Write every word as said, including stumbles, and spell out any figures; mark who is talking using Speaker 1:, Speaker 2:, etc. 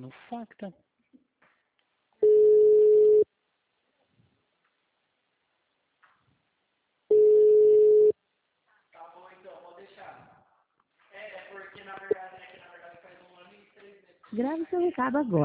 Speaker 1: no facta.
Speaker 2: Tá bom, então, vou deixar. É, porque na verdade, é que na verdade faz um ano e três meses.
Speaker 3: Grave seu recado agora.